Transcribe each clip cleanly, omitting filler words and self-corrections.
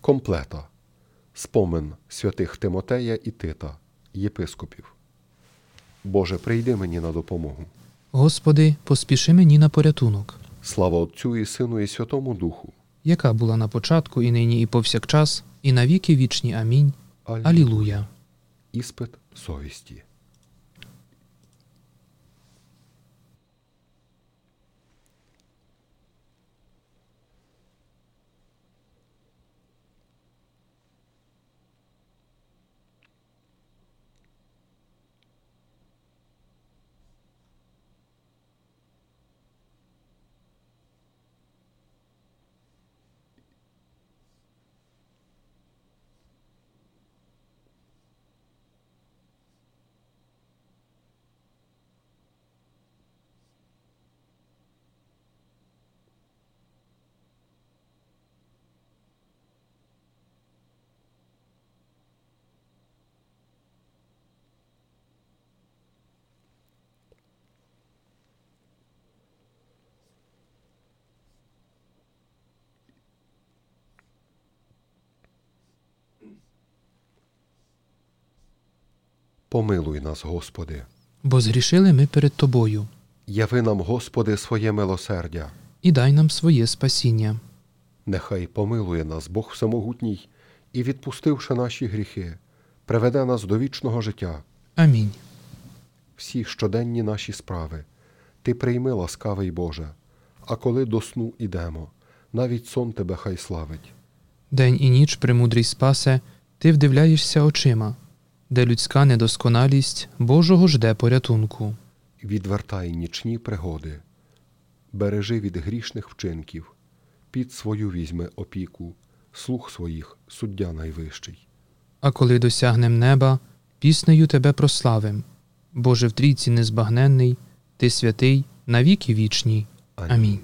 Комплета. Спомин святих Тимотея і Тита, єпископів. Боже, прийди мені на допомогу. Господи, поспіши мені на порятунок. Слава Отцю і Сину і Святому Духу. Яка була на початку, і нині, і повсякчас, і на віки вічні. Амінь. Алілуя. Іспит совісті. Помилуй нас, Господи. Бо згрішили ми перед Тобою. Яви нам, Господи, своє милосердя. І дай нам своє спасіння. Нехай помилує нас Бог Всемогутній і, відпустивши наші гріхи, приведе нас до вічного життя. Амінь. Всі щоденні наші справи Ти прийми, ласкавий Боже, а коли до сну ідемо, навіть сон Тебе хай славить. День і ніч, премудрий спасе, Ти вдивляєшся очима, де людська недосконалість Божого жде порятунку. Відвертай нічні пригоди, бережи від грішних вчинків, під свою візьми опіку, слух своїх суддя найвищий. А коли досягнем неба, піснею Тебе прославим. Боже в трійці незбагненний, Ти святий, навіки вічні. Амінь.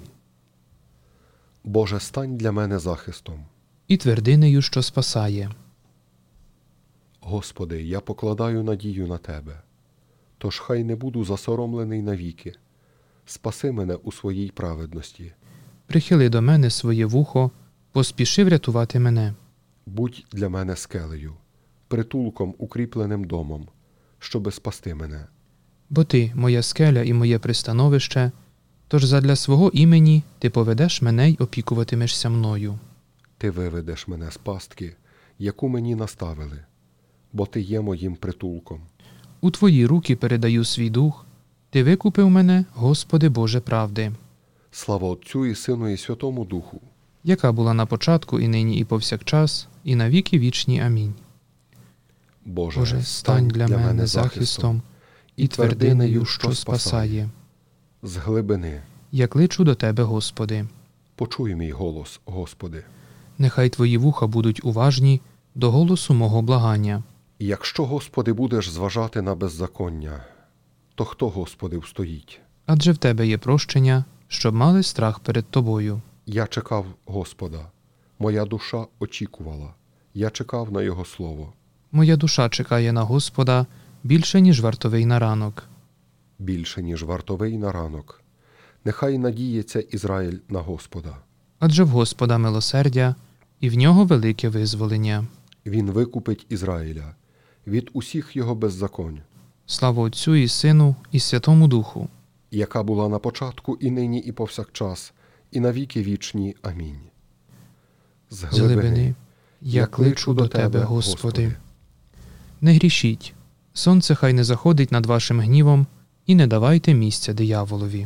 Боже, стань для мене захистом. І твердинею, що спасає. Господи, я покладаю надію на Тебе, тож хай не буду засоромлений навіки. Спаси мене у своїй праведності. Прихили до мене своє вухо, поспіши врятувати мене. Будь для мене скелею, притулком укріпленим домом, щоби спасти мене. Бо Ти, моя скеля і моє пристановище, тож задля свого імені Ти поведеш мене й опікуватимешся мною. Ти виведеш мене з пастки, яку мені наставили, бо Ти є моїм притулком. У Твої руки передаю свій дух, Ти викупив мене, Господи Боже правди. Слава Отцю і Сину і Святому Духу. Яка була на початку, і нині, і повсякчас, і на віки вічні. Амінь. Боже, стань для мене захистом і твердинею, що спасає. З глибини Я кличу до Тебе, Господи. почуй мій голос, Господи. Нехай Твої вуха будуть уважні до голосу мого благання. І якщо, Господи, будеш зважати на беззаконня, то хто, Господи, встоїть? Адже в Тебе є прощення, щоб мали страх перед Тобою. Я чекав Господа, моя душа очікувала, я чекав на Його слово. Моя душа чекає на Господа більше, ніж вартовий на ранок. Більше, ніж вартовий на ранок. Нехай надіється Ізраїль на Господа. Адже в Господа милосердя, і в Нього велике визволення. Він викупить Ізраїля від усіх його беззаконь. Слава Отцю і Сину, і Святому Духу. Яка була на початку, і нині, і повсякчас, і на віки вічні. Амінь. З глибини я кличу до Тебе, Господи. Не грішіть, сонце хай не заходить над вашим гнівом, і не давайте місця дияволові.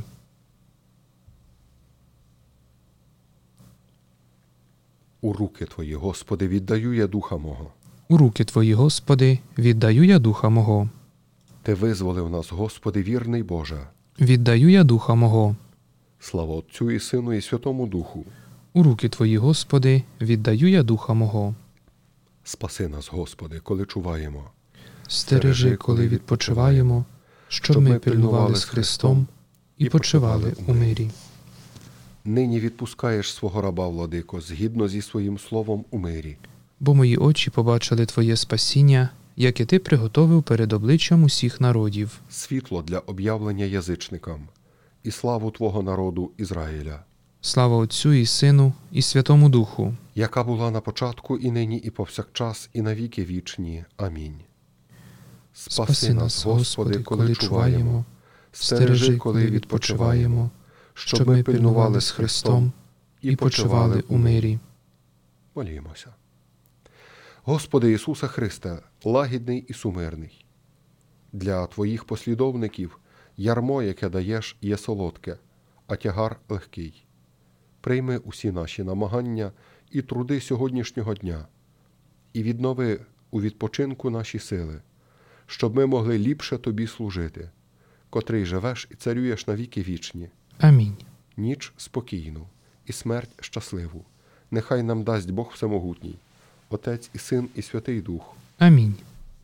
У руки Твої, Господи, віддаю я духа мого. У руки Твої, Господи, віддаю я духа мого. Ти визволив нас, Господи, вірний Боже. Віддаю я духа мого. Слава Отцю і Сину і Святому Духу. У руки Твої, Господи, віддаю я духа мого. Спаси нас, Господи, коли чуваємо. Стережи, коли відпочиваємо, щоб ми пильнували з Христом і почивали у мирі. Нині відпускаєш свого раба, Владико, згідно зі своїм словом у мирі. Бо мої очі побачили Твоє спасіння, яке Ти приготовив перед обличчям усіх народів. Світло для об'явлення язичникам і славу Твого народу Ізраїля. Слава Отцю і Сину і Святому Духу. яка була на початку, і нині, і повсякчас, і на віки вічні. Амінь. Спаси нас, Господи, коли чуваємо, стережи, коли відпочиваємо, щоб ми пильнували з Христом і почивали у мирі. Молімося. Господи Ісусе Христе, лагідний і сумирний, для Твоїх послідовників ярмо, яке даєш, є солодке, а тягар легкий. Прийми усі наші намагання і труди сьогоднішнього дня, і віднови у відпочинку наші сили, щоб ми могли ліпше Тобі служити, котрий живеш і царюєш на віки вічні. Амінь. Ніч спокійну і смерть щасливу. Нехай нам дасть Бог Всемогутній, Отець і Син і Святий Дух. Амінь.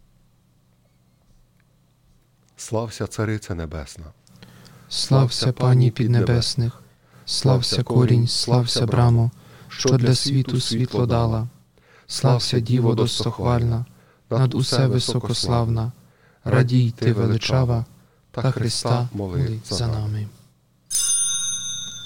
Слався Царице Небесна. Слався Пані піднебесних, слався корінь, слався брамо, що для світу світло дала. Слався Діво достохвальна, над усе високославна, радій ти величава, та Христа моли за нами.